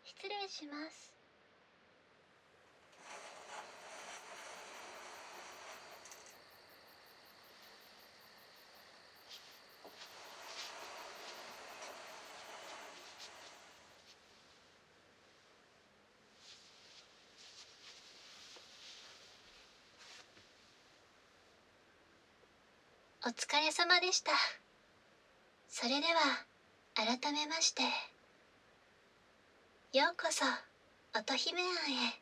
失礼します。お疲れ様でした。それでは改めまして、ようこそ乙姫庵へ。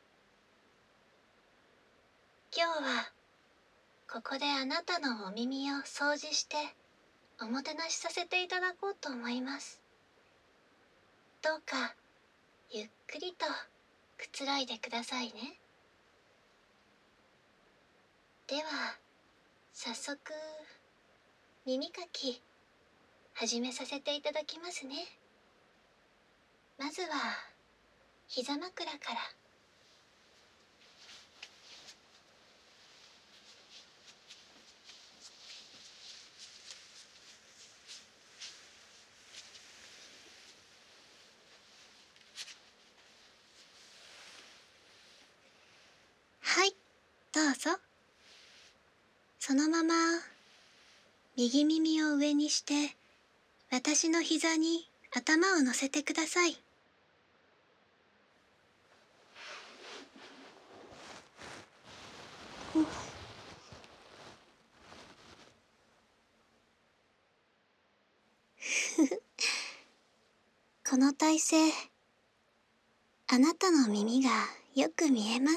今日はここであなたのお耳を掃除しておもてなしさせていただこうと思います。どうかゆっくりとくつろいでくださいね。では早速耳かき始めさせていただきますね。まずは膝枕から。はい、どうぞ。そのまま右耳を上にして私の膝に頭を乗せてください。この体勢、あなたの耳がよく見えます。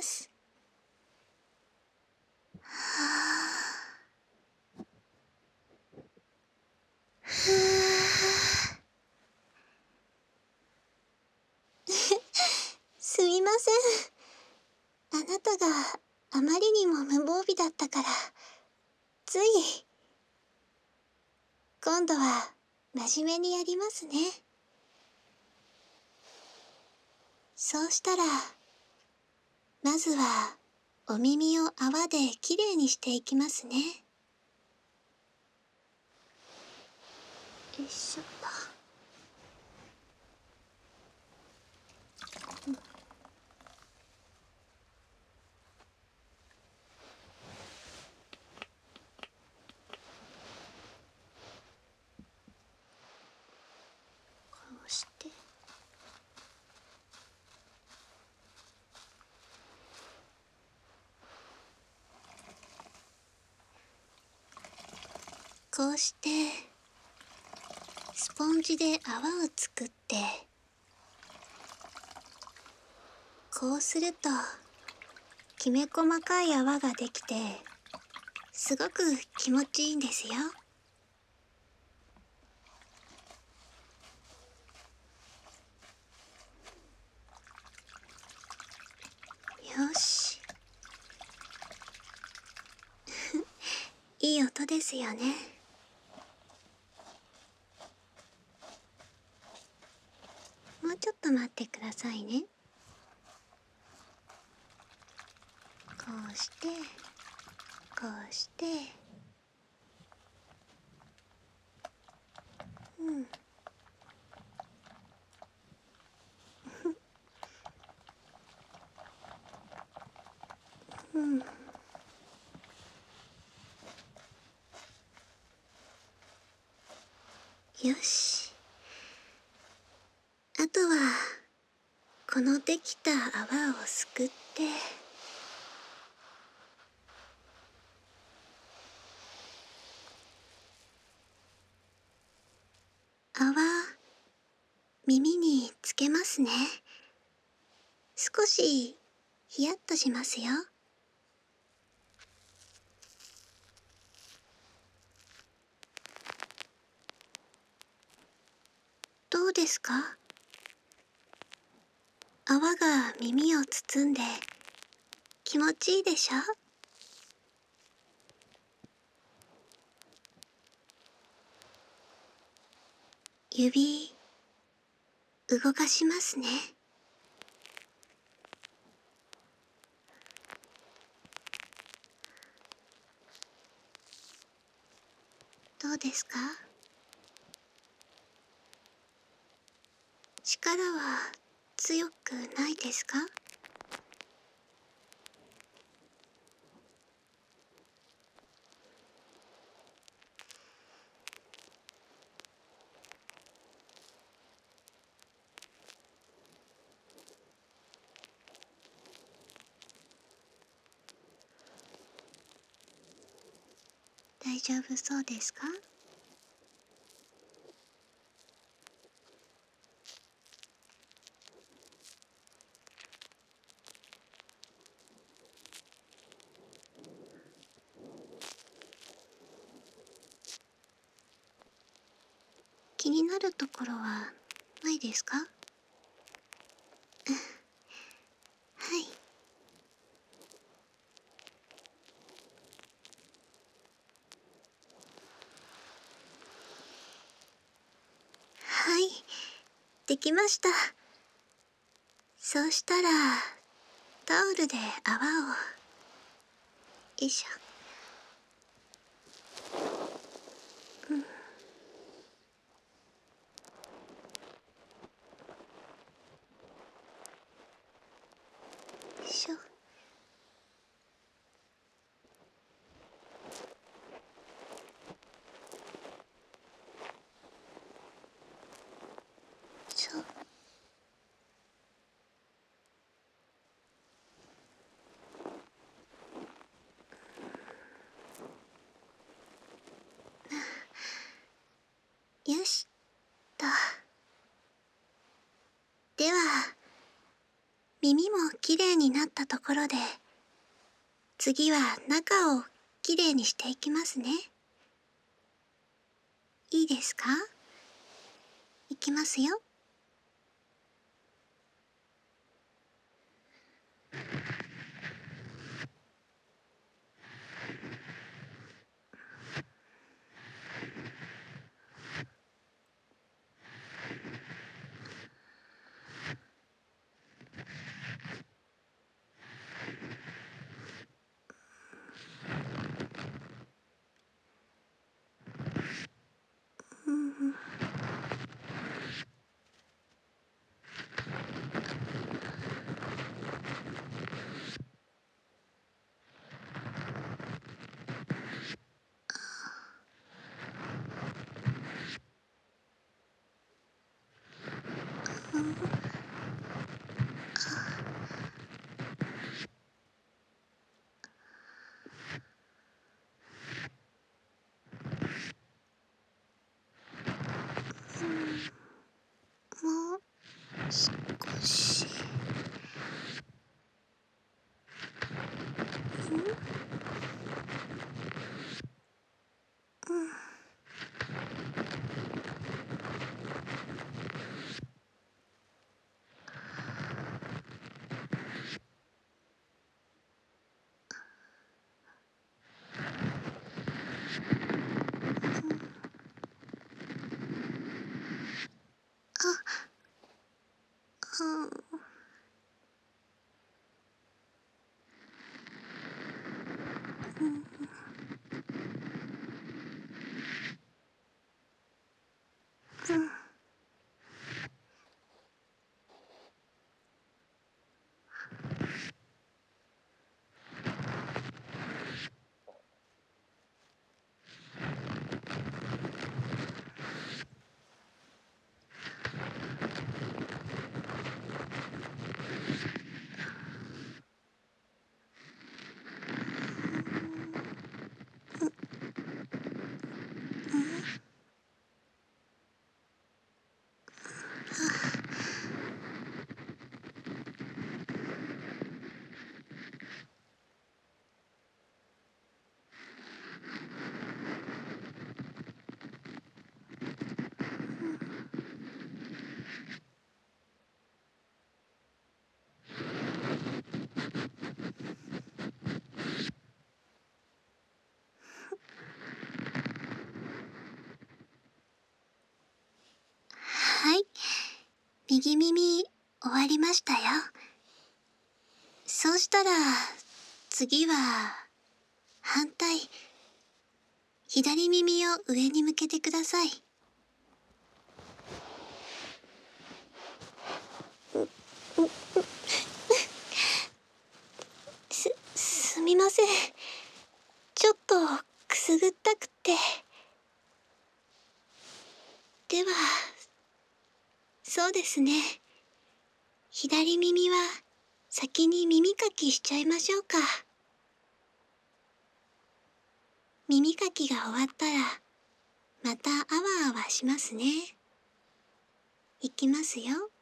すみません。あなたがあまりにも無防備だったから、つい。今度は真面目にやりますね。そうしたら、まずはお耳を泡できれいにしていきますね。よいしょっと。こうして。こうしてスポンジで泡を作って、こうするときめ細かい泡ができて、すごく気持ちいいんですよ。よし。いい音ですよね。もうちょっと待ってくださいね。こうして、こうして。うん。うん。よし。あとはこのできた泡をすくって、泡耳につけますね。少しヒヤッとしますよ。どうですか？泡が耳を包んで気持ちいいでしょ？指動かしますね。どうですか？力は強くないですか？大丈夫そうですか？気になるところはないですか？はい。はい、できました。そうしたらタオルで泡を。よいしょ。よいしょ。そう。よしと。では耳もきれいになったところで、次は中をきれいにしていきますね。いいですか？いきますよ。うん。もう少し。うん。あ、うん。うん。うん。はい、右耳終わりましたよ。そうしたら次は反対、左耳を上に向けてください。 ません。ちょっとくすぐったくて。では、そうですね。左耳は先に耳かきしちゃいましょうか。耳かきが終わったら、またあわあわしますね。いきますよ。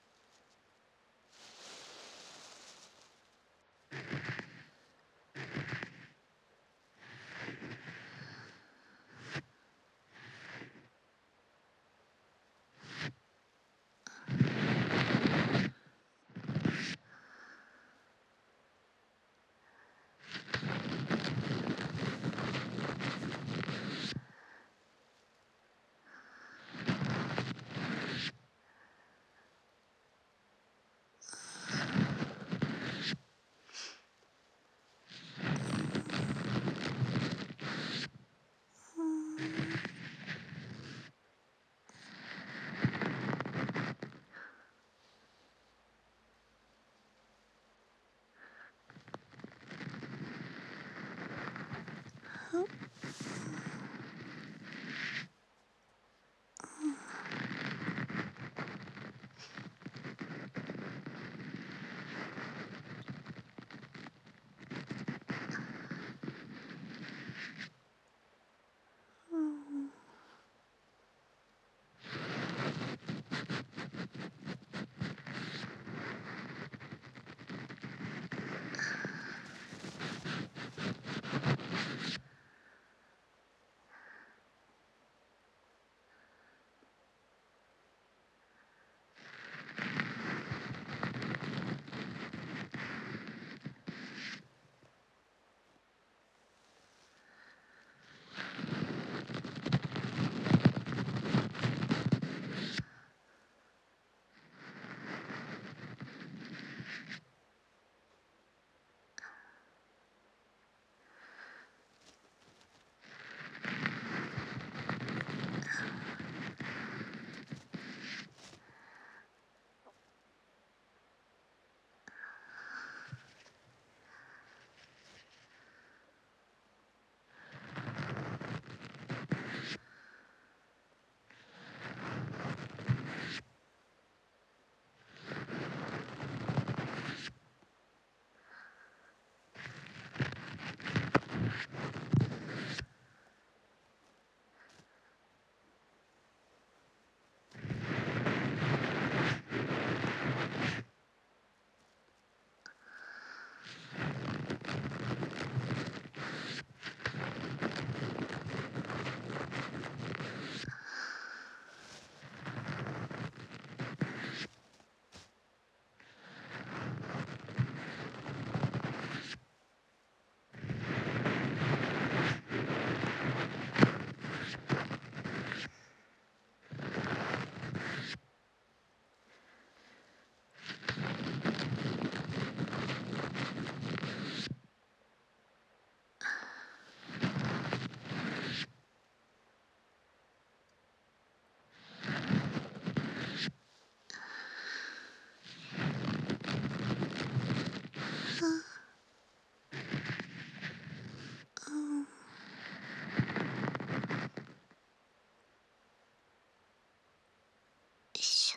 し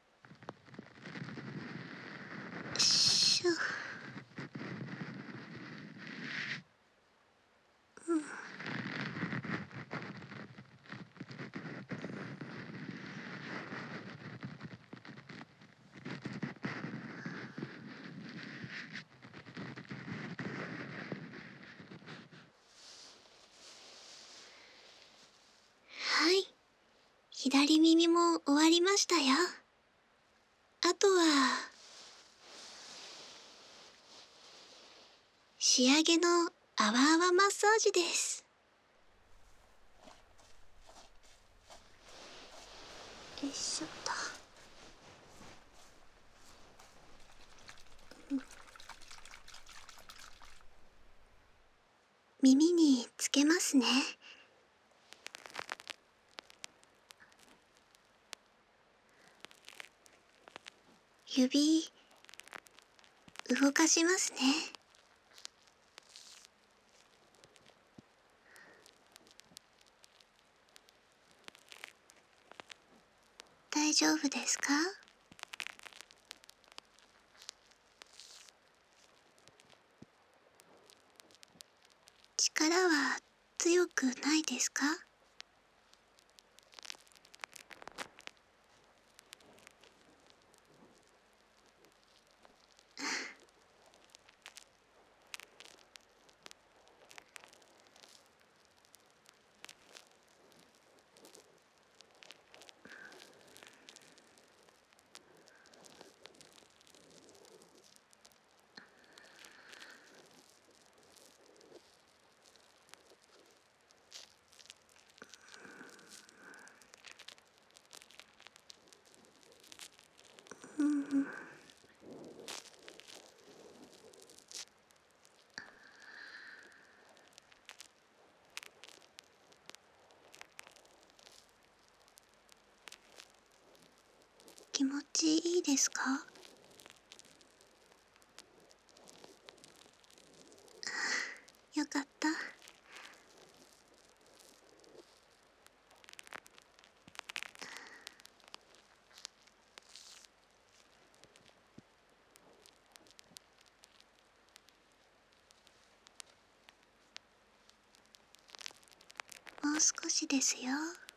ょしょ。はい。左耳も終わりましたよ。あとは、仕上げのあわあわマッサージです。よいしょっと。耳につけますね。指、動かしますね。 大丈夫ですか？力は強くないですか？うん。気持ちいいですか？よかった。もう少しですよ。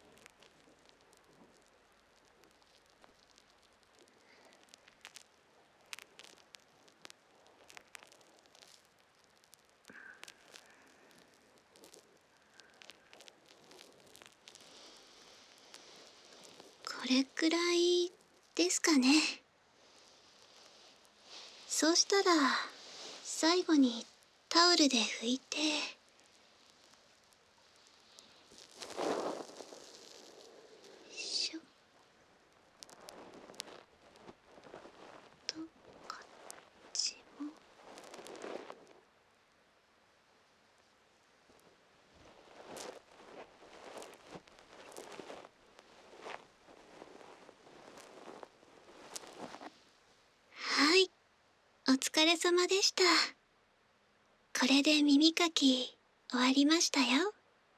これくらいですかね。そうしたら最後にタオルで拭いて。しょと、こっちも。はい、お疲れ様でした。これで耳かき終わりましたよ。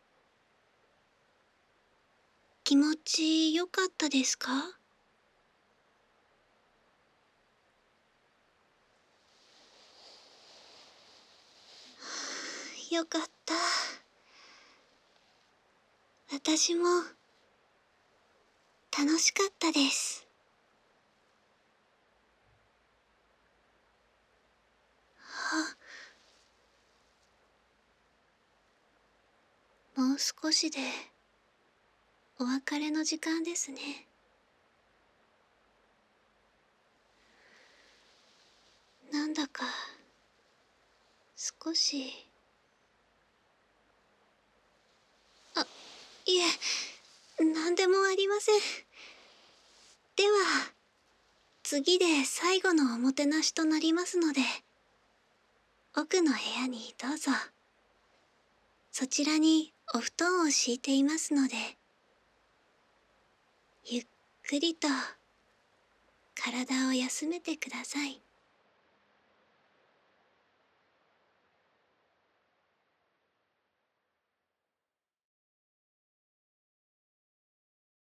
気持ちよかったですか？よかった。私も楽しかったです。あ、もう少しでお別れの時間ですね。なんだか少し。あ、いえ、なんでもありません。では、次で最後のおもてなしとなりますので、奥の部屋にどうぞ。そちらにお布団を敷いていますので、ゆっくりと体を休めてください。